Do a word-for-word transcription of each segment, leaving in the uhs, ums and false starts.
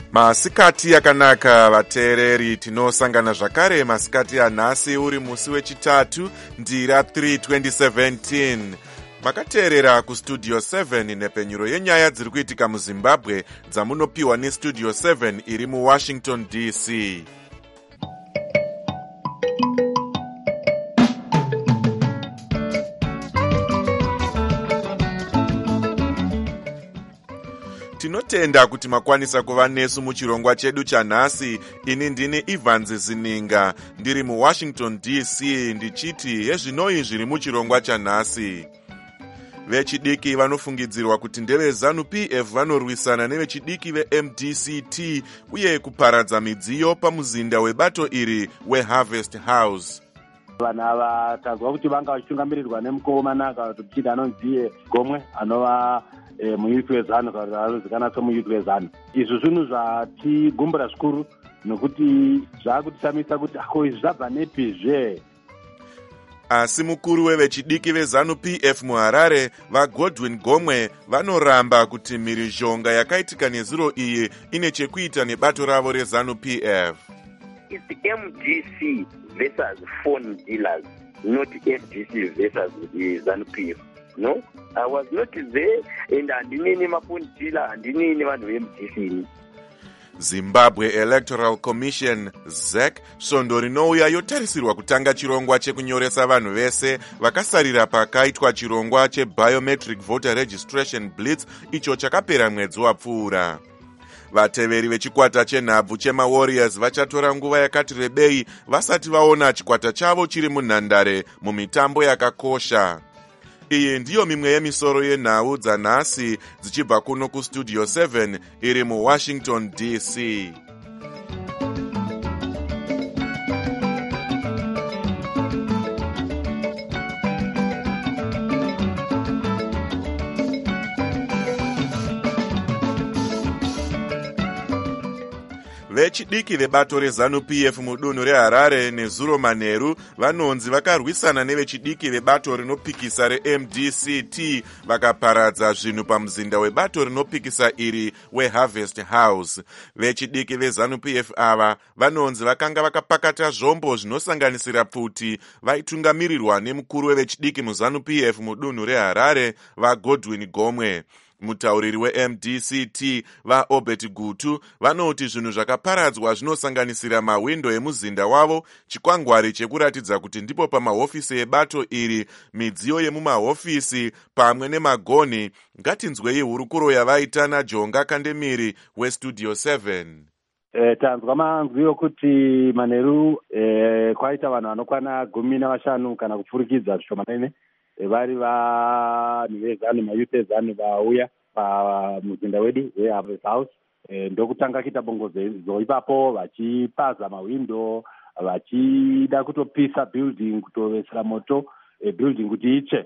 Masikati yakanaka vateereri, tinosangana zvakare masikati anhasi uri musi wechitatu ndira three twenty seventeen. Makateerera kustudio seven nepenyuro yenyaya dziri kuitika muZimbabwe dzamunopiwa nestudio seven iri muWashington D C. Tinotenda kuti makwanisa kuva nesu muchirongwa chedu chanhasi. Ini ndini Evans Zininga ndiri muWashington D C ndichiti hezvinoi zviri muchirongwa chanhasi. Vechidiki vanofungidzirwa kuti ndeve ZANU P F vanorwisana nevechidiki veM D C T uye kuparadza midziyo pamuzinda webato iri weHarvest House. Vanhu ava tazwa kuti vanga vachitungamirirwa nemukomanaka tichiti anonziye Gomwe anova e, muyuthi wezanu anozikanwa semuyuthi wezanu. Izvo zvinhu zvatigumbura zvikuru nokuti zvakutisamisa kuti ako izvi zvabva nepizve. Asi mukuru wevechidiki veZANU P F muHarare vaGodwin Gomwe vanoramba kuti mhirizhonga yakaitika nezuro iyi ine chekuita nebato ravo reZANU P F. It's the M D C versus phone dealers, not M D C versus the ZANU P F. No, I was not there and andinini mafone dealer, andinini vanhu veM D C. Zimbabwe Electoral Commission Z E C svondo rinouya yotarisirwa kutanga chirongwa chekunyoresa vanhu vese vakasarira pakaitwa chirongwa cheBiometric Voter Registration Blitz icho chakapera mwedzi wapfuura. Vateveri vechikwata chenhabvu chemaWarriors vachatora nguva yakati rebei vasati vaona chikwata chavo chiri munhandare mumitambo yakakosha. Iyi ndiyo mimwe yemisoro yenhau dzanhasi dzichibva kuno kustudio seven iri muWashington D C. Vechidiki vebato reZANU P F mudunhu reHarare nezuro manheru vanonzi vakarwisana nevechidiki vebato rinopikisa reM D C T vakaparadza zvinhu pamuzinda webato rinopikisa iri weHarvest House. Vechidiki veZANU P F ava vanonzi vakanga vakapakata zvombo zvinosanganisira pfuti vaitungamirirwa nemukuru wevechidiki muZANU P F mudunhu reHarare vaGodwin Gomwe. Mutauriri weM D C T vaObert Gutu vanoti zvinhu zvakaparadzwa zvinosanganisira mawindo emuzinda wavo, chikwangwari chekuratidza kuti ndipo pamahofisi ebato iri, midziyo yemumahofisi pamwe nemagonhi. Ngatinzwei hurukuro yavaita naJonga Kandemiri westudio seven. E, tanzwa manzwi yokuti manheru e, kwaita vanhu vanokwana gumi navashanu kana kupfurikidza zvishomanene vari vanhu vezanu mayuthi ezanu vauya pamuzinda wedu weHarvest House. E, ndokutanga kuita bongozo ipapo vachipaza mawindo vachida kutopisa building kutovesera moto e, building kuti itsve.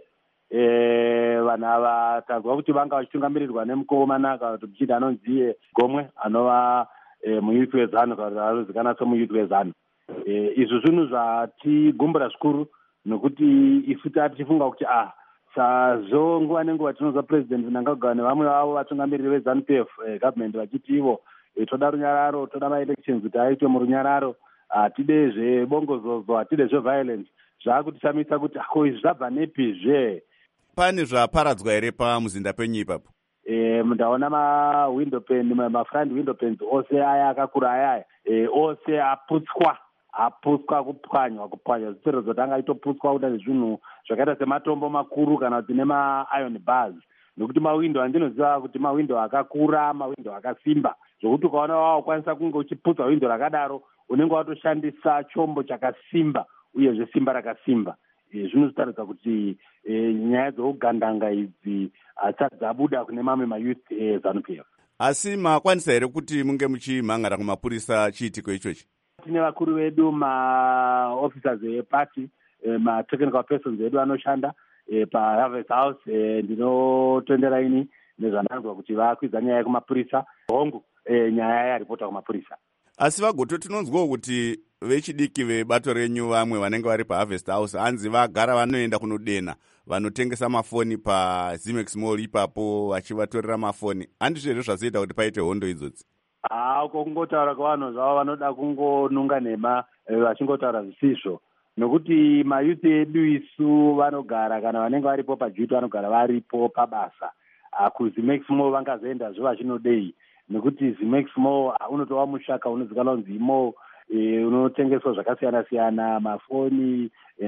E, vanhu ava tazwa kuti vanga vachitungamirirwa nemukomanaka tichiti anonziye Gomwe anova e, muyuthi wezanu anozikanwa semuyuthi wezanu. E, izvo zvinhu zvatigumbura zvikuru nokuti isu tichifunga kuti ah sazvo nguva nenguva tinozwa president Mnangagwa nevamwe vavo vatungamiriri veZANU P F eh, government vachiti ivo eh, toda runyararo, toda maelections kuti aitwe murunyararo, hatide zvebongozozo, hatide zveviolence. Zvakutisamisa kuti ako izvi zvabva nepizve. Pane zvaparadzwa here pamuzinda penyu ipapo? Eh, ndaona ma window pane, ma front window panes ose aya akakura aya eh, ose aputswa aputswa kupwanywa kupwanywa zvisero zvotanga itoputswa kuda nezvinhu zvakaita sematombo makuru kana kuti nema-iron bars, nokuti mawindo andinoziva kuti mawindo akakura, mawindo akasimba zvokuti ukaona wakwanisa kunge uchiputsa windo rakadaro unenge watoshandisa chombo chakasimba uyezve simba rakasimba. E, zvinotaridza kuti e, nyaya dzougandanga idzi hadzisati dzabuda kune mamwe mayuth eZANU P F. Asi makwanisa here kuti munge muchimhangara kumapurisa chiitiko ichochi? Tine vakuru vedu ma-officers eparty, e, ma-technical persons vedu anoshanda e, paHarvest House. E, ndinotendera ini nezvandanzwa kuti vakwidza nyaya yekumapurisa hongu e, nyaya yaripota kumapurisa. Asi vagoto tinonzwawo kuti vechidiki vebato renyu vamwe vanenge vari paHarvest House hanzi vagara vanoenda kunodena vanotengesa mafoni paZimex Mall ipapo vachivatorera mafoni. Handizvo here zvazoita kuti paite hondo idzodzi? haa kungotaura kwavanhu zvavo vanoda kungonunga nhema vachingotaura zvisizvo, nokuti mayuthi edu isu vanogara kana vanenge varipo pajuti vanogara varipo pabasa. Kuzimaximo vangazoendazvo vachinodei, nekuti zimaximo unotova mushaka unozikanwa kunzi imo unotengeswa zvakasiyana siyana, mafoni,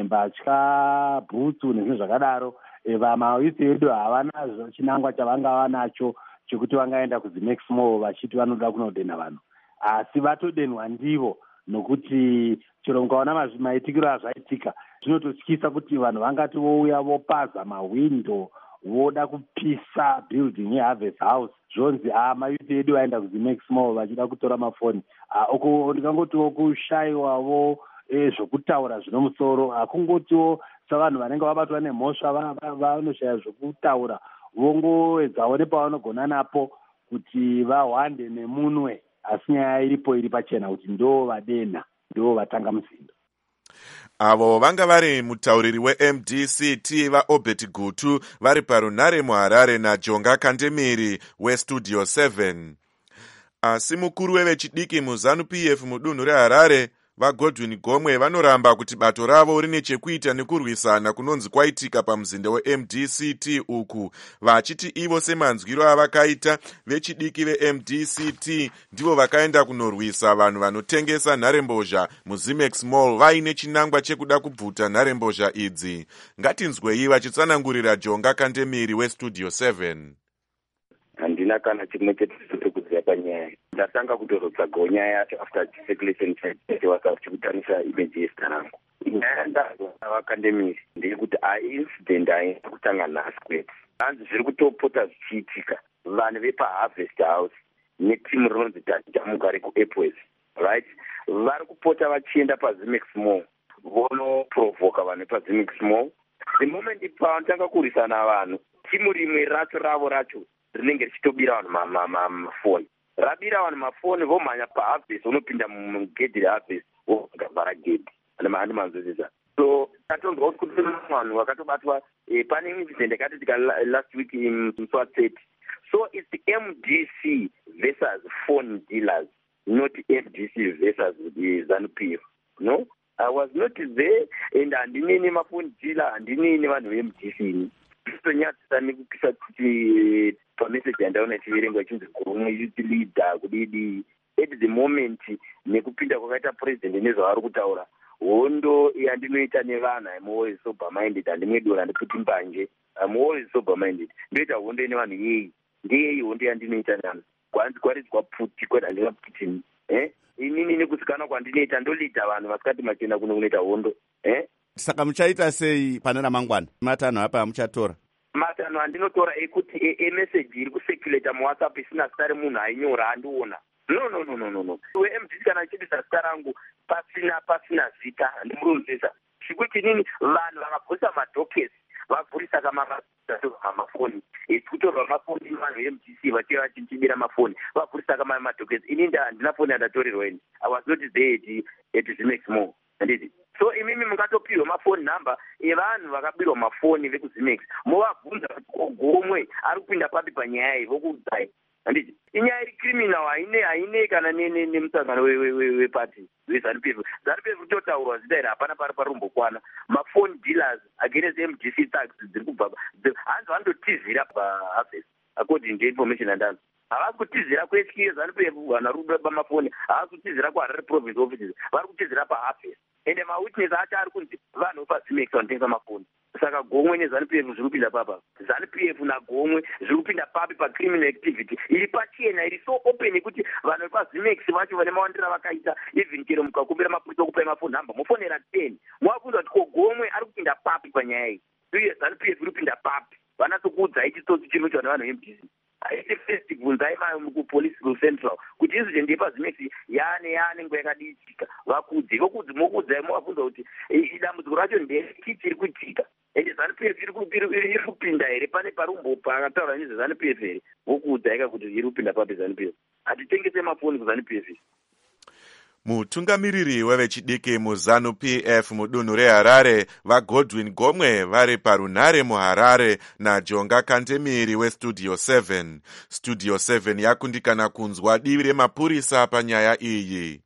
mbatya, bhutsu nezvinhu zvakadaro. Vamayuthi edu havana chinangwa chavangava nacho chekuti vangaenda kuzimaximo vachiti vanoda kunodena vanhu, asi vatodenwa ndivo, nokuti chero mukaona maitikiro azvaitika zvinototyisa kuti vanhu vangati vouya vopaza mawindo voda kupisa building yeHarvest House, zvonzi ah mayuthi edu vaenda kuzimaximo vachida kutora mafoni. Uko ndikangotiwo kushayiwawo zvokutaura zvino musoro, hakungotiwo savanhu vanenge vabatwa nemhosva vanoshaya zvokutaura, vongoedzawo nepavanogona napo kuti vahwande nemunwe, asi nyaya iripo iri pachena kuti ndo vadena, ndo vatanga musindo. Avo vanga vari mutauriri we-M D C T vaObert Gutu vari parunhare muHarare naJonga Kandemiri weStudio seven. Asi mukuru wevechidiki muZANU P F mudunhu reHarare vaGodwin Gomwe vanoramba kuti bato ravo rine chekuita nekurwisana kunonzi kwaitika pamuzinda we-M D C T uku, vachiti ivo semanzwiro avakaita vechidiki ve-M D C T ndivo vakaenda kunorwisa vanhu vanotengesa nharembozha muZimex Mall vaine chinangwa chekuda kubvuta nharembozha idzi. Ngatinzwei vachitsanangurira Jonga Kandemiri weStudio seven. Handina kana chimwe chete kuziva panyaya. Ndatanga kutorotsaga nyaya yacho after circulation check WhatsApp chikutanisa image yezita rangu. Nyaya ndazwa Kandemiri ndeyekuti incident haina kutanga nhasi kwete. Hanzi zviri kutopota zvichiitika. Vanhu vepaHarvest House netimu rinonzi Mugare kuAirways, right? Vari kupota vachienda paZimex Mall vonoprovoka vanhu vepaZimex Mall. The moment pavanotanga kurwisana vanhu, timu rimwe racho ravo racho rinenge richitobira vanhu mafoni. Rabira vanhu mafoni vomhanya paHarvest, unopinda mugedhi reHarvest vogavhara gedhi. Handi manzwisisa. So katonzwa kuti vanhu vakatobatwa pane incident yakatika last week in Mswati. So it's the M D C versus phone dealers, not M D C versus the ZANU P F. No, I was not there, and handinini mafoni dealer, handinini vanhu ve-M D C. Tonyatsa nekupisa kuti pamessage yandaona chiverengo chinzi kurumwe youth leader kudidi. At the moment nekupinda kwakaita president nezvavari kutaura, hondo yandinoita nevanhu, I'm always sober minded, handimwedora handipfuti mbanje, I'm always sober minded. Ndoita hondo ine vanhu yei, ndeyei hondo yandinoita nani, kwanzi kwaridzwa pfuti kwete handingapfuti. Eh? Inini nekusikana kwandinoita ndolita vanhu vasikati machena kuno kunoita hondo. Eh? Saka muchaita sei pane ramangwana? Matanho apa muchatora? Matanho andinotora ekuti e-message iri kusekuleta muWhatsApp isina zita remunhu ainyora andiona. No, no, no, no, no, no. We-M D C kana achibisa zita rangu pasina pasina zita ndimurunzisa. Chikuti nini vanhu vakabvusa madhokesi vavhurisa kamafoni. Ekutorwa mafoni vanhu ve-M D C vachiva vachichibira mafoni vavhurisa kama madhokesi. Ini handina foni yandatorirwa ini. I was not there at Zimex Mall. Handiti. So imimi mungatopiwa mafoni number evanhu vakabirwa mafoni vekuZimex. Movabvunza kuti Gomwe ari kupinda papi panyaya iyi vokuudzai. Handiti. Inyaya iri criminal haine haine kana nemusangano wepati weZANU P F. ZANU P F kutotaurwa zita iri hapana pari parumbokwana. Mafoni dealers against M D C tax dziri kubva hanzi vandotizira paHarvest according to information andano. Havasi kutizira kuH K ZANU P F vana rudo pamafoni, havasi kutizira kuHarare province offices, vari kutizira paHarvest. Ende mawitness acho ari kunzi vanhu vepaZimex vanotengesa mafoni. Saka Gomwe neZANU P F zviri kupinda papa. ZANU P F naGomwe zviri kupinda papi pacriminal activity iri pachena, iri so open kuti vanhu vepaZimex vacho vane mawandira vakaita, even chero mukakumbira mapurisa okupai mafoni number mofonera ten, mwabvunza kuti Gomwe ari kupinda papi panyaya iyi, uye ZANU P F iri kupinda papi. Vanatsokuudza chitsotsi chino chana vanhu ve-M D C. Haiti first bvunzai kupolice central kuti incident yepaZimex yane yane nguva yakadiitika vakudzi vokudzi mokudzai movabvunza kuti dambudziko racho ndechiti iri kuitika, ende ZANU P F iri kupinda here pane parumbo pakataura nezveZANU P F here, vokuudzai ka kuti iri kupinda papi ZANU P F. Hatitengese mafoni kuZANU P F. Mutungamiriri wevechidiki muzanu P F mudunhu reHarare vaGodwin Gomwe vari parunhare muHarare naJonga Kantemiri weStudio seven. Studio seven yakundikana kunzwa divi remapurisa panyaya iyi.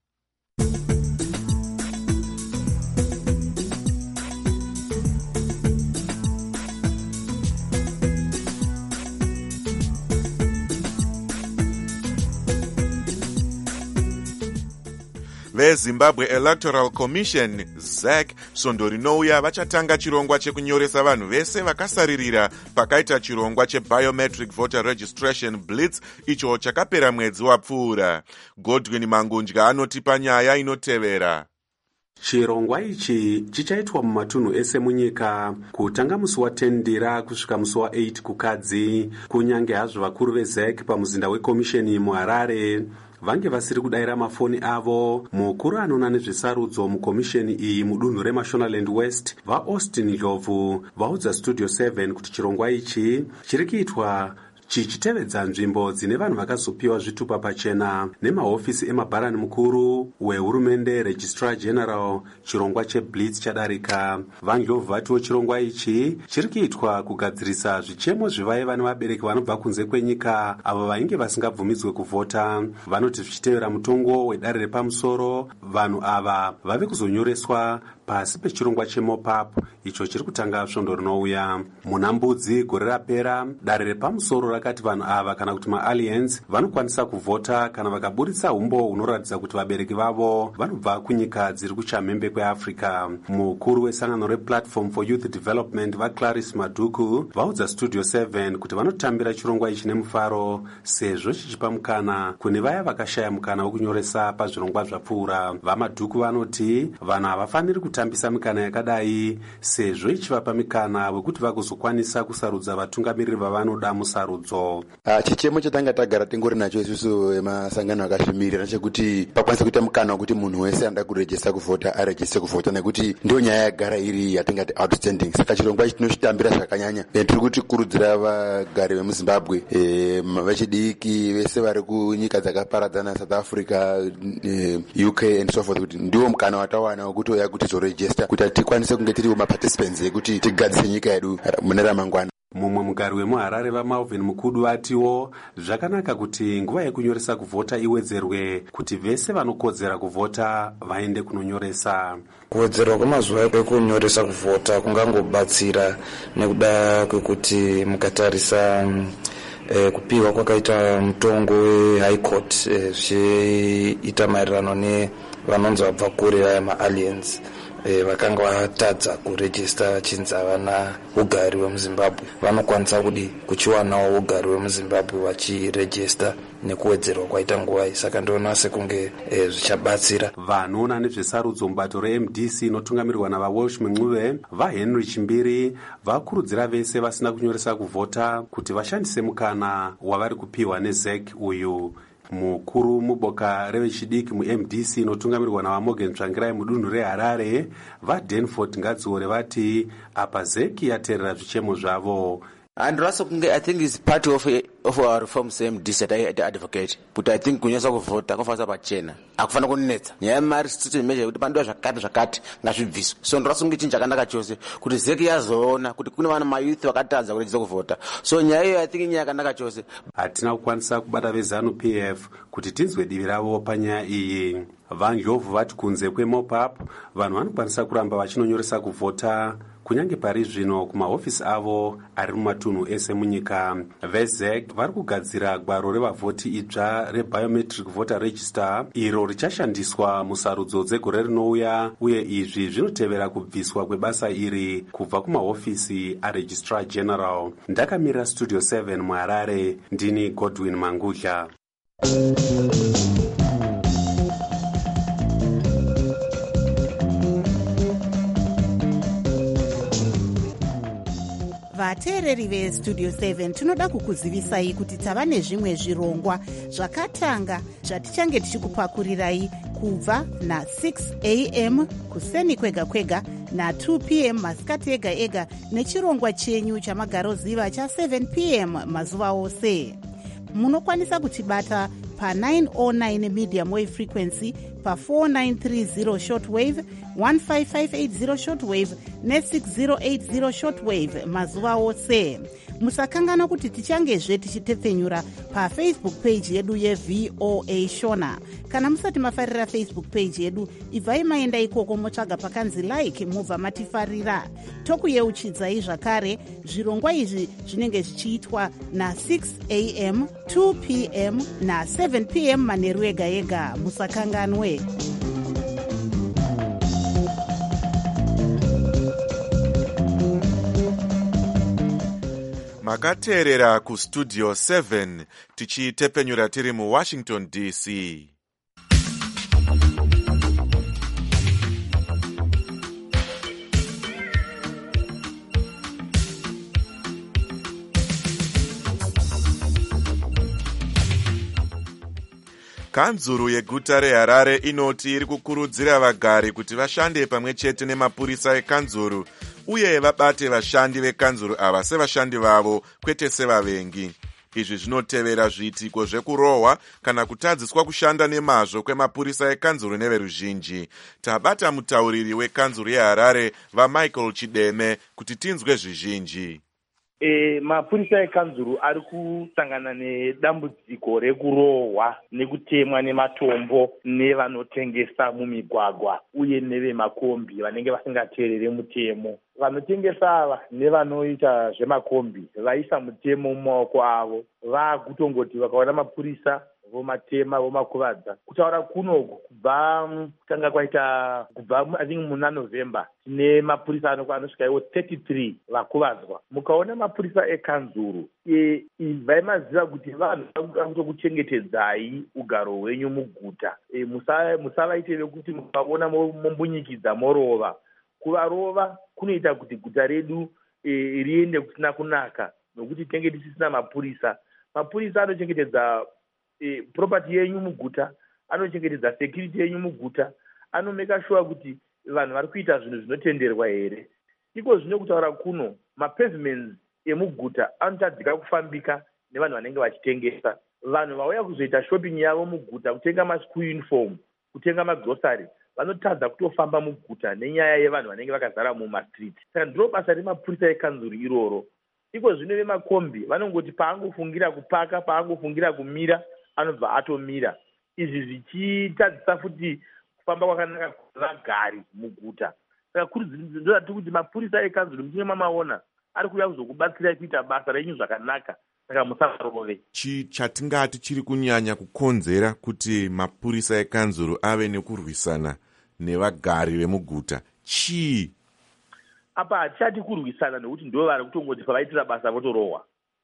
VeZimbabwe Electoral Commission Z E C svondo rinouya vachatanga chirongwa chekunyoresa vanhu vese vakasaririra pakaita chirongwa chebiometric voter registration blitz icho chakapera mwedzi wapfuura. Godwin Mangundya anoti panyaya inotevera. Chirongwa ichi chichaitwa mumatunhu ese munyika kutanga musi wa10 ndira kusvika musi wa8 kukadzi. Kunyange hazvo vakuru veZ E C pamuzinda wekomisheni muHarare vange vasiri kudayira mafoni avo, mukuru anoona nezvesarudzo mukomisheni iyi mudunhu reMashonaland West vaAustin Ndlovu vaudza Studio seven kuti chirongwa ichi chiri kuitwa chichitevedza nzvimbo dzine vanhu vakazopiwa zvitupa pachena nemahofisi emabharani mukuru wehurumende Registrar General. Chirongwa cheblitz chadarika. VaNdlovu vatiwo chirongwa ichi chiri kuitwa kugadzirisa zvichemo zvevaiva nevabereki vanobva kunze kwenyika avo vainge vasingabvumidzwe kuvhota. Vanoti zvichitevera mutongo wedare repamusoro, vanhu ava vave kuzonyoreswa pasi pechirongwa chemopap icho chiri kutanga svondo rinouya. Muna Mbudzi gore rapera, dare repamusoro rakati vanhu ava kana kuti maaliens vanokwanisa kuvhota kana vakaburitsa umbo hunoratidza kuti vabereki vavo vanobva kunyika dziri kuchamhembe kweAfrica. Mukuru wesangano rePlatform for Youth Development vaClarice Maduku vaudza Studio seven kuti vanotambira chirongwa ichi nemufaro sezvo chichipa mukana kune vaya vakashaya mukana wekunyoresa pazvirongwa zvapfuura. VaMaduku vanoti vanhu havafaniri kutambisa mikana yakadai sezvo ichivapa mikana wekuti vagozokwanisa kusarudza vatungamiriri vavanoda musarudzo. Uh, chichemo chatanga tagara tingori nacho isusu emasangano akazvimirira chekuti pakwanisa kuita mukana wekuti munhu wese anoda kurejista kuvhota arejiste kuvhota, nekuti ndiyo nyaya yagara iri yatingati outstanding. Saka chirongwa ichi tinochitambira zvakanyanya. E, tiri kuti kurudzira vagari vemuZimbabwe, e, vechidiki vese vari kunyika dzakaparadzana, South Africa, e, U K and so forth, kuti ndiwo mukana watawana wekuti oya kuti zorejista kuti tikwanise kunge tiri maparticipants ekuti tigadzise nyika yedu mune ramangwana. Mumwe mugari wemuHarare vaMalvin Mukudu vatiwo zvakanaka kuti nguva yekunyoresa kuvhota iwedzerwe kuti vese vanokodzera kuvhota vaende kunonyoresa. Kuwedzerwa kwemazuva ekunyoresa kuvhota kungangobatsira nekuda kwekuti mukatarisa E, kupiwa kwakaita mutongo weHigh Court e, zvichiita maererano nevanonzi vabva kure vaya maaliens e, vakanga vatadza kurejista chinzi havana ugari wemuZimbabwe vanokwanisa kudi kuchiwanawo ugari wemuZimbabwe vachirejista nekuwedzerwa kwaita nguva. Saka ndoona sekunge e, zvichabatsira. Vanoona nezvesarudzo mubato reM D C inotungamirirwa navaWalsh Mncube vaHenry Chimbiri vakurudzira vese vasina kunyoresa kuvhota kuti vashandise mukana wavari kupiwa neZ E C uyu. Mukuru muboka revechidiki muM D C inotungamirirwa navaMorgan Tsvangirai mudunhu reHarare vaDanford Ngadziore vati apa Z E C yateerera zvichemo zvavo. And also, I think it's part of of our reforms M D C that I advocate. But I think kunyasa kuvhota kufanira pachena. Akufana kunetsa. Nyaya mari system measure kuti pandiwa zvakati zvakati ngazvibviswe. So ndirasunga chinhu chakanaka chose kuti Z E C yazoona kuti kune vana mayouth vakatadza kurejista kuvhota. So nyaya iyo I think nyaya yakanaka chose. Hatina kukwanisa kubata vezanu P F kuti tinzwe divi ravo panyaya iyi. VaNdlovu vati kunze kwemopap vanhu vanokwanisa kuramba vachinonyoresa kuvhota kunyange pari zvino kumahofisi avo ari mumatunhu ese munyika. VeZ E C vari kugadzira gwaro revavhoti idzva rebiometric voter register iro richashandiswa musarudzo dzegore rinouya, uye izvi zvinotevera kubviswa kwebasa iri kubva kumahofisi aRegistrar General. Ndakamirira Studio seven muHarare, ndini Godwin Mangudya. Vateereri veStudio seven tinoda kukuzivisai kuti tava nezvimwe zvirongwa zvakatanga zvatichange tichikupakurirai kubva na-six a m kuseni kwega kwega na-two p m masikati ega ega nechirongwa chenyu chamagaroziva cha-seven p m mazuva ose. Munokwanisa kutibata pa nine oh nine medium wave frequency, pa four nine three zero shortwave, one five five eight zero shortwave ne six zero eight zero shortwave mazuva ose. Musakangana kuti tichangezve tichitepfenyura pafacebook page yedu yevoa shona. Kana musati mafarira facebook page yedu, ibvai maenda ikoko motsvaga pakanzi like mubva matifarira. Tokuyeuchidzai zvakare zvirongwa izvi zvinenge zvichiitwa na six a m, two p m na seven p m manheru ega ega. Musakanganwe. Makateerera kustudio seven tichitepenyura tiri muWashington D C. Kanzuru yeguta reHarare inoti iri kukurudzira vagari kuti vashande pamwe chete nemapurisa ekanzuru uye vabate vashandi vekanzuru ava sevashandi vavo kwete sevavengi. Izvi zvinotevera zviitiko zvekurohwa kana kutadziswa kushanda nemazvo kwemapurisa ekanzuru neveruzhinji. Tabata mutauriri wekanzuru yeHarare vaMichael Chideme kuti tinzwe zvizhinji. E, mapurisa ekanzuru ari kusangana nedambudziko rekurohwa nekutemwa nematombo nevanotengesa mumigwagwa uye nevemakombi vanenge vasingateerere mutemo. Vanotengesa ava nevanoita zvemakombi vaisa mutemo mumaoko avo, vaakutongoti vakaona mapurisa vomatema vomakuvadza. Kutaura kunoku kubva kutanga kwaita kubva I think muna November tine mapurisa anosvika iwo thirty-three vakuvadzwa. Mukaona mapurisa ekanzuru e, vaimaziva kuti vanhu vakutokuchengetedzai ugaro hwenyu muguta. E, musavaitire kuti mukaona mombunyikidza morova. Kuvarova kunoita kuti guta redu e, riende kusina kunaka nokuti tenge tisisina mapurisa. Mapurisa anochengetedza E, property yenyu muguta, anochengetedza security yenyu muguta, anomeka sure kuti vanhu vari kuita zvinhu zvinotenderwa here. Iko zvino kutaura kuno mapavements emuguta anotadzika kufambika nevanhu vanenge vachitengesa. Vanhu vauya kuzoita shopping yavo muguta, kutenga maschool uniform, kutenga magrocery, vanotadza kutofamba muguta nenyaya yevanhu vanenge vakazara mumastreet. Saka ndiro basa remapurisa ekanzuru iroro. Iko zvino vemakombi vanongoti paangofungira kupaka, paangofungira kumira, anobva atomira. Izvi zvichitadzisa futi kufamba kwakanaka kwavagari muguta. Saka kurudzirati kuti mapurisa ekanzuru mutinge mamaona ari kuuya kuzokubatsirai kuita basa renyu zvakanaka. Saka musavarove. Chi chatingati chiri kunyanya kukonzera kuti mapurisa ekanzuru ave nekurwisana nevagari vemuguta chii? Apa hatichati kurwisana nokuti ndo vari kutongoti pavaitira basa votorohwa.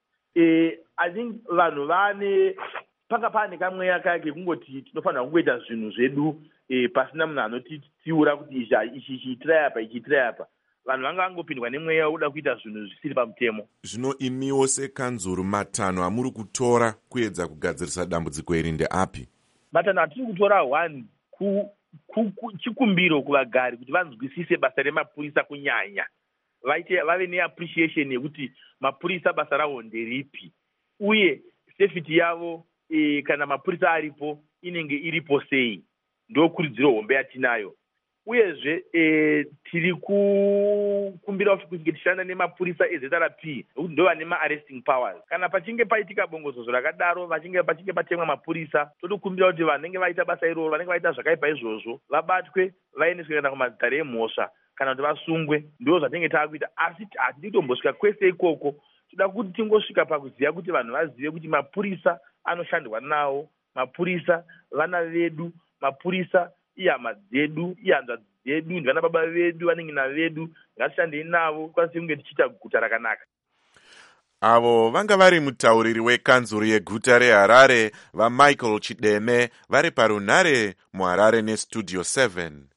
E, I think vanhu vane panga pane kamweya kake kungoti tinofanira kungoita zvinhu zvedu e, pasina munhu anotitsiura kuti ichi chiitirai apa ichi chiitirai apa. Vanhu vanga vangopindwa nemweya wekuda kuita zvinhu zvisiri pamutemo. Zvino imiwo sekanzuru matanho amuri kutora kuedza kugadzirisa dambudziko iri ndeapi? Matanho atiri kutora one ku chikumbiro kuvagari kuti vanzwisise basa remapurisa kunyanya. Vaite vave neappreciation yekuti mapurisa basa rawo nderipi uye safety yavo e, kana mapurisa aripo inenge iripo sei. Ndokurudziro hombe yatinayo. Uyezve e, tiri kukumbira kuti tishanda nemapurisa ezeta raP nokuti ndo vane ma-arresting powers. Kana pachinge paitika bongozozo rakadaro, pachinge pachinge patemwa mapurisa, totokumbira kuti vanenge vaita basa iroro, vanenge vaita zvakaipa izvozvo, vabatwe, vaendeswe kana kumadzitare emhosva kana kuti vasungwe. Ndo zvatinenge taakuita, asi hatidi kutombosvika kwese ikoko. Toda kuti tingosvika pakuziva kuti vanhu vazive kuti mapurisa anoshandwa nawo, mapurisa vana vedu, mapurisa ihama dzedu, ihanzva dzedu, ndivana baba vedu, vanengina vedu, ngatishandei navo, kwanise kunge tichiita guta rakanaka. Avo vanga vari mutauriri wekanzuru yeguta reHarare vaMichael Chideme vari parunhare muHarare nestudio seven.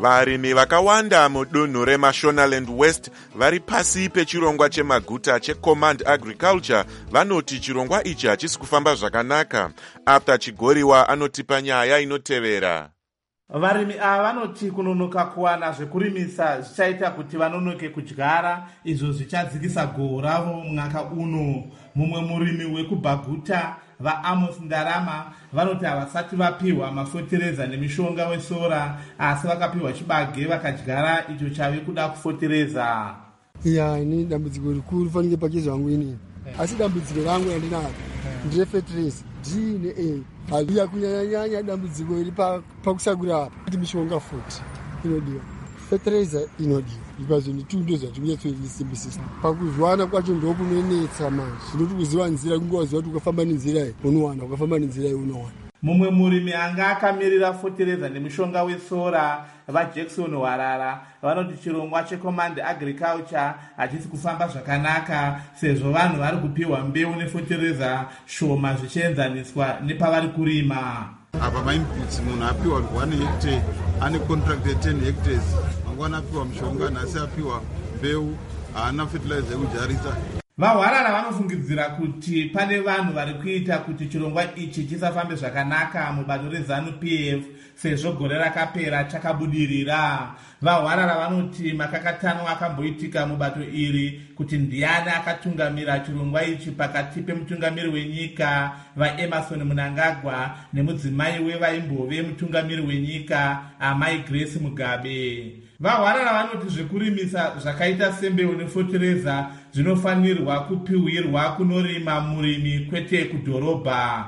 Varimi vakawanda mudunhu reMashonaland West vari pasi pechirongwa chemaguta cheCommand Agriculture vanoti chirongwa ichi hachisi kufamba zvakanaka. After Chigoriwa anotipa nyaya inotevera. Varimi ava vanoti kunonoka kuwana zvekurimisa zvichaita kuti vanonoke kudyara, izvo zvichadzikisa gohwo ravo mwaka uno. Mumwe murimi wekubhaguta vaAmos Ndarama vanoti havasati vapiwa mafotereza nemishonga wesora, asi vakapiwa chibage vakadyara icho chave kuda kufotereza. Ya ni dambudziko rikuru fanike pachezo wangu inini. Asi dambudziko rangu yandinalo ndefetereza D ne A. Habiya kunyanya dambudziko iri pakusagura apa kuti mishonga futi inodiwa. Fetereza inodiwa. Because ni tundo za tumia tuisimbisisa. Pakuzwana kwacho ndo kunonetsa manje. Zvinoti kuziva nzira kungoziva kuti ukafamba nenzira iyi unowana, ukafamba nenzira iyi unowana. Mumwe murimi anga akamirira fotereza nemishonga wesora vaJackson Warara vanoti chirongwa cheCommand Agriculture hachisi kufamba zvakanaka sezvo vanhu vari kupiwa mbeu nefotereza shoma zvichienzaniswa nepavari kurima. Apa mainputs munhu apiwa one hectare ane contract ye ten hectares, mangwana apiwa mishonga nhasi apiwa mbeu haana fertilizer yekudyarisa. VaHwarara vanofungidzira kuti pane vanhu vari kuita kuti chirongwa ichi chisafambe zvakanaka mubato reZANU P F sezvo gore rakapera chakabudirira. VaHwarara vanoti makakatano akamboitika mubato iri kuti ndiani akatungamira chirongwa ichi pakati pemutungamiri wenyika vaEmerson Mnangagwa nemudzimai wevaimbove mutungamiri wenyika Amai Grace Mugabe. VaHwarara vanoti zvekurimisa zvakaita sembeu nefotereza zvinofanirwa kupiwirwa kunorima murimi kwete kudhorobha.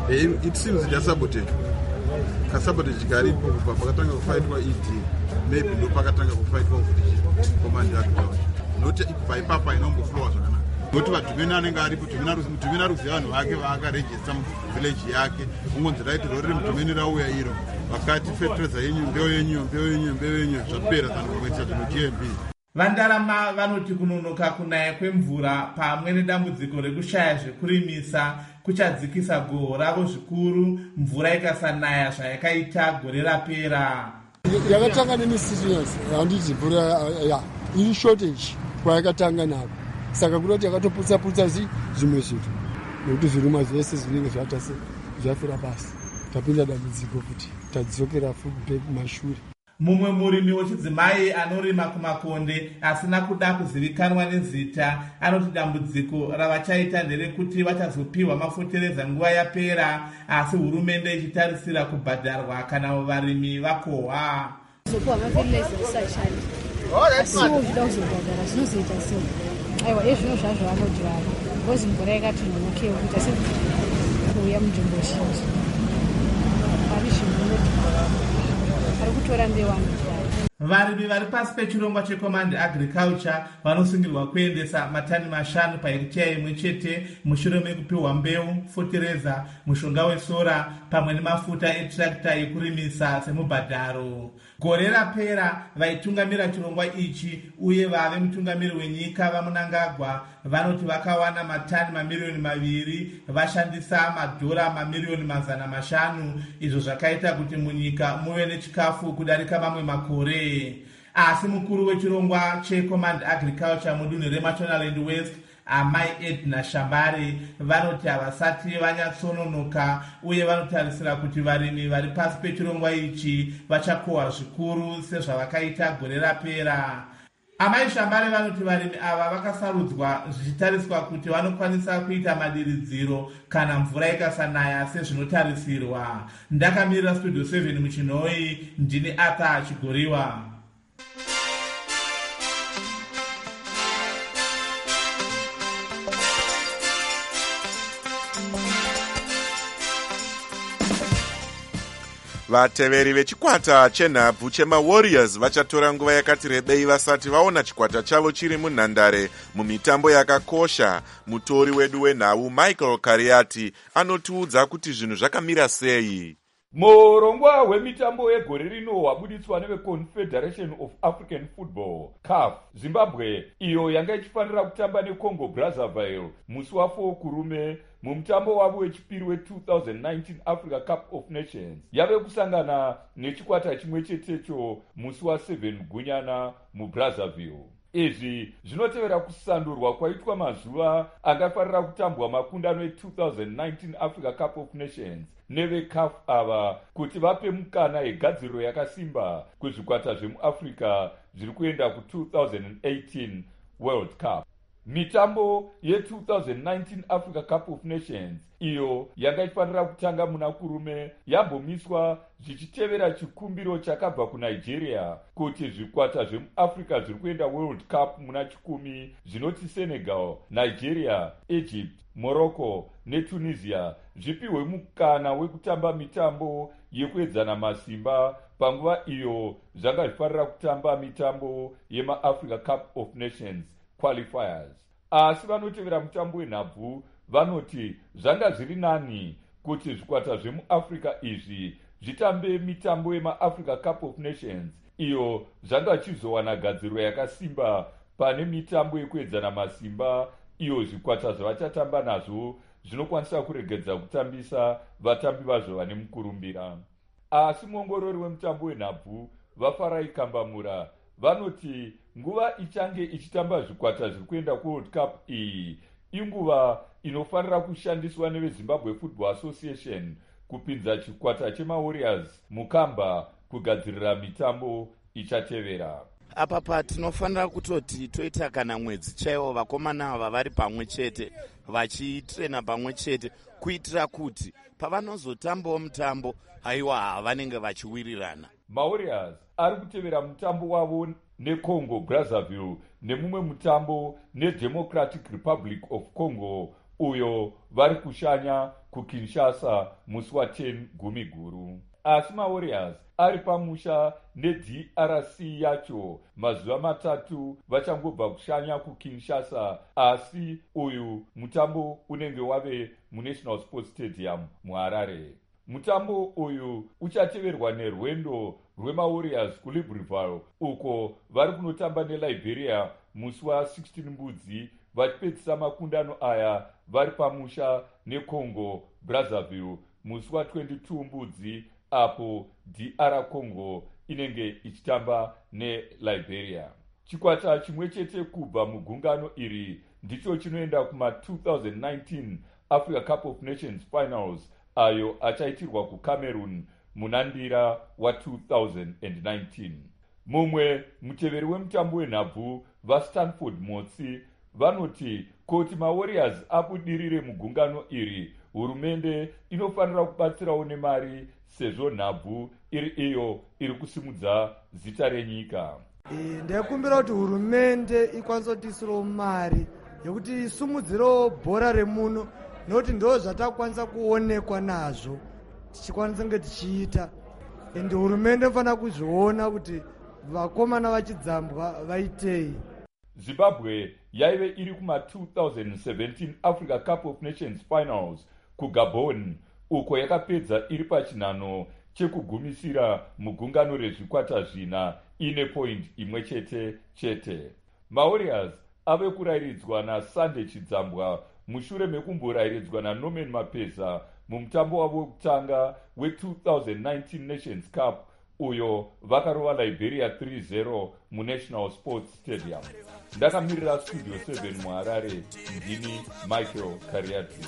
It seems yasabotage. Kasabotage karipo kubva pakatanga kufaitwa E D. Maybe ndo pakatanga kufaitwa Command Agriculture. Noti ibva ipapa inomboflowa zvakanaka. Noti vadhumeni anenge aripo, dhumeni aruziva vanhu vake vaakarejista muvillage yake. Ungonzi raiti rori mudhumeni rauya iro. Vakati fertilizer yenyu, mbeu yenyu, mbeu yenyu, mbeu yenyu, zvapera zanokumwetsa zvino G M B. Vandarama vanoti kunonoka kunaya kwemvura pamwe nedambudziko rekushaya zvekurimisa kuchadzikisa gohwo ravo zvikuru mvura ikasanaya zvayakaita gore rapera. Yakatanga nemisiriasi handiti mvura ya iri shortage kwayakatanga nako, saka kunoti yakatoputsa putsa zvimwe zvinhu nokuti zvirimwa zvese zvinenge zvatase zvafira basi, tapinda dambudziko kuti tadzokera futi kumashure. Mumwe murimi wechidzimai anorima kumakonde asina kuda kuzivikanwa nezita anoti dambudziko ravachaita nderekuti vachazopiwa mafotereza nguva yapera, asi hurumende ichitarisira kubhadharwa kana varimi vakohwa. Zokuwa mafertilizer usashandi. Asiwo zvida kuzobhadhara zvinozoita sei? Aiwa ezvino zvazvo vanodyara. Ngozi mvura yakati nonokewo kuti asi kuuya munzvimbo zhinji. Pari zvinhu varimi vari pasi pechirongwa cheCommand Agriculture vanosungirwa kuendesa matani mashanu pahekitera imwe chete mushure mekupiwa mbeu, fotereza, mushonga wesora pamwe nemafuta etrakta yekurimisa semubhadharo. Gore rapera vaitungamira chirongwa ichi uye vave mutungamiri wenyika vaMnangagwa vanoti vakawana matani mamiliyoni maviri vashandisa madhora mamiliyoni mazana mashanu, izvo zvakaita kuti munyika muve nechikafu kudarika mamwe makore. Asi mukuru wechirongwa cheCommand Agriculture mudunhu reMashonaland West Amai Edna Shambare vanoti havasati vanyatsononoka uye vanotarisira kuti varimi vari pasi pechirongwa ichi vachakohwa zvikuru sezvavakaita gore rapera. Amai Shambare vanoti varimi ava vakasarudzwa zvichitariswa kuti vanokwanisa kuita madiridziro kana mvura ikasanaya sezvinotarisirwa. Ndakamirira Studio seven muchinhoi, ndini Arthur Chigoriwa. Vateveri vechikwata chenhabvu chemaWarriors vachatora nguva yakati rebei vasati vaona chikwata chavo chiri munhandare mumitambo yakakosha. Mutori wedu wenhau Michael Kariati anotiudza kuti zvinhu zvakamira sei. Murongwa wemitambo yegore rino wabuditswa neveConfederation of African Football C A F. Zimbabwe iyo yanga ichifanira kutamba neCongo Brazzaville musi wa4 kurume mumutambo wavo wechipiri we2019 Africa Cup of Nations yave kusangana nechikwata chimwe chetecho musi wa7 gunyana muBrazzaville. Izvi zvinotevera kusandurwa kwaitwa mazuva angafarira kutambwa makundano e2019 Africa Cup of Nations neveC A F ava kuti vape mukana yegadziriro yakasimba kuzvikwata zvemuAfrica zviri kuenda ku2018 World Cup. Mitambo ye2019 Africa Cup of Nations iyo yanga ifanira kutanga muna kurume yambomiswa zvichitevera chikumbiro chakabva kuNigeria kuti zvikwata zvemuAfrica zviri kuenda World Cup muna chikumi zvinoti Senegal, Nigeria, Egypt, Morocco neTunisia zvipiwe mukana wekutamba mitambo yekuedzana masimba panguva iyo zvanga zvifanira kutamba mitambo yemaAfrica Cup of Nations qualifiers. Asi vanotevera mutambo wenhabvu vanoti zvanga zviri nani kuti zvikwata zvemuAfrica izvi zvitambe mitambo yemaAfrica Cup of Nations iyo zvanga chizowana gadziriro yakasimba pane mitambo yekuedzana masimba iyo zvikwata zvavachatamba nazvo zvinokwanisa kuregedza kutambisa vatambi vazvo vane mukurumbira. Asi muongorori wemutambo wenhabvu vaFarai Kambamura vanoti nguva ichange ichitamba zvikwata zviri kuenda kuWorld Cup iyi inguva inofanira kushandiswa neveZimbabwe Football Association kupinza chikwata chemaWarriors mukamba kugadzirira mitambo ichatevera. Apa patinofanira kutoti toita kana mwedzi chaiwo vakomana ava vari pamwe chete vachitrena pamwe chete kuitira kuti pavanozotambawo mutambo haiwa vanenge vachiwirirana. MaWarriors ari kutevera mutambo wavo neCongo Brazzaville nemumwe mutambo neDemocratic Republic of Congo uyo vari kushanya kuKinshasa musi wa10 gumi guru. Asi MaWarriors ari pamusha neD R C yacho mazuva matatu vachangobva kushanya kuKinshasa, asi uyu mutambo unenge wave muNational Sports Stadium muHarare. Mutambo uyu uchateverwa nerwendo rwemaWarriors kuLibreville uko vari kunotamba neLiberia musi wa16 mbudzi vachipedzisa makundano aya vari pamusha neCongo Brazzaville musi wa22 mbudzi apo D R Congo inenge ichitamba neLiberia. Chikwata chimwe chete kubva mugungano iri ndicho chinoenda kuma2019 Africa Cup of Nations Finals ayo achaitirwa kuCameroon munandira wa2019. Mumwe muteveri wemutambo wenhabvu vaStanford Motsi vanoti kuti maWarriors abudirire mugungano iri hurumende inofanira kubatsirawo nemari sezvo nhabvu iri iyo iri kusimudza zita renyika. Ndekumbira kuti hurumende ikwanise kutisirawo mari yekuti isumudzirewo bhora remuno nokuti ndo zvatakwanisa kuonekwa nazvo tichikwanisa kunge tichiita, ende hurumende inofanira kuzviona kuti vakomana vachidzambwa vaitei. Zimbabwe yaive iri kuma2017 Africa Cup of Nations Finals kuGabon uko yakapedza iri pachinhano chekugumisira mugungano rezvikwata zvina ine point imwe chete chete. MaWarriors ave kurayiridzwa naSunday Chidzambwa mushure mekumborayiridzwa naNorman Mapeza mumutambo wavo wekutanga we2019 Nations Cup uyo vakarova Liberia three zero muNational Sports Stadium. Ndakamirira Studio seven muHarare, ndini Michael Kariati.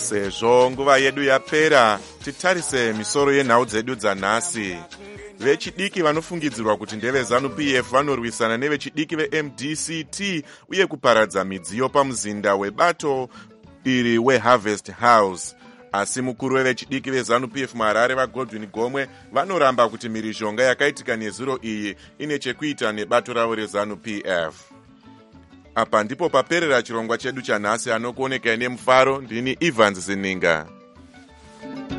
sezvo nguva yedu yapera, titarise misoro yenhau dzedu dzanhasi. Vechidiki vanofungidzirwa kuti ndeve ZANU-P F vanorwisana nevechidiki ve-M D C T uye kuparadza midziyo pamuzinda webato iri weHarvest House. Asi mukuru wevechidiki veZANU-P F muHarare vaGodwin Gomwe vanoramba kuti mhirizhonga yakaitika nezuro iyi ine chekuita nebato ravo reZANU-P F. Apa ndipo paperera chirongwa chedu chanhasi. Anokuonekai nemufaro ndini Evans Zininga.